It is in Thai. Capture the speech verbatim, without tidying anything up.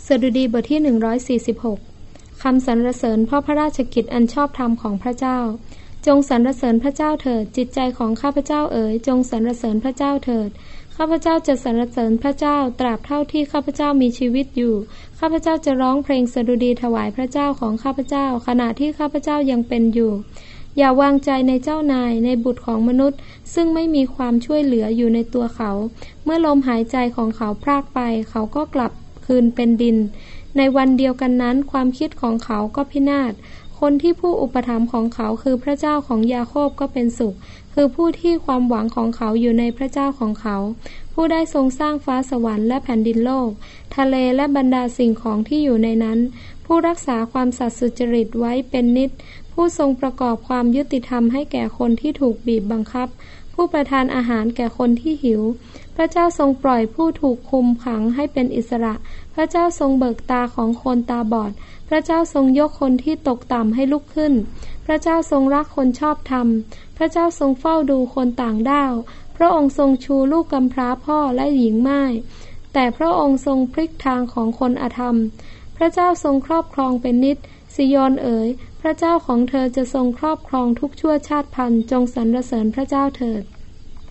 สดุดีบทที่หนึ่งร้อยสี่สิบหกคำสรรเสริญเพราะพระราชกิจอันชอบธรรมของพระเจ้าจงสรรเสริญพระเจ้าเถิดจิตใจของข้าพเจ้าเอ๋ยจงสรรเสริญพระเจ้าเถิดข้าพเจ้าจะสรรเสริญพระเจ้าตราบเท่าที่ข้าพเจ้ามีชีวิตอยู่ข้าพเจ้าจะร้องเพลงสดุดีถวายพระเจ้าของข้าพเจ้าขณะที่ข้าพเจ้ายังเป็นอยู่อย่าวางใจในเจ้านายในบุตรของมนุษย์ซึ่งไม่มีความช่วยเหลืออยู่ในตัวเขาเมื่อลมหายใจของเขาพรากไปเขาก็กลับคืนเป็นดินในวันเดียวกันนั้นความคิดของเขาก็พินาศคนที่ผู้อุปถัมภ์ของเขาคือพระเจ้าของยาโคบก็เป็นสุขคือผู้ที่ความหวังของเขาอยู่ในพระเจ้าของเขาผู้ได้ทรงสร้างฟ้าสวรรค์และแผ่นดินโลกทะเลและบรรดาสิ่งของที่อยู่ในนั้นผู้รักษาความสัตย์สุจริตไว้เป็นนิจผู้ทรงประกอบความยุติธรรมให้แก่คนที่ถูกบีบบังคับผู้ประทานอาหารแก่คนที่หิวพระเจ้าทรงปล่อยผู้ถูกคุมขังให้เป็นอิสระพระเจ้าทรงเบิกตาของคนตาบอดพระเจ้าทรงยกคนที่ตกต่ำให้ลุกขึ้นพระเจ้าทรงรักคนชอบธรรมพระเจ้าทรงเฝ้าดูคนต่างด้าวพระองค์ทรงชูลูกกำพร้าพ่อและหญิงม่ายแต่พระองค์ทรงพลิกทางของคนอธรรมพระเจ้าทรงครอบครองเป็นนิจซิโยนเอ๋ยพระเจ้าของเธอจะทรงครอบครองทุกชั่วชาติพันธุ์จงสรรเสริญพระเจ้าเถิด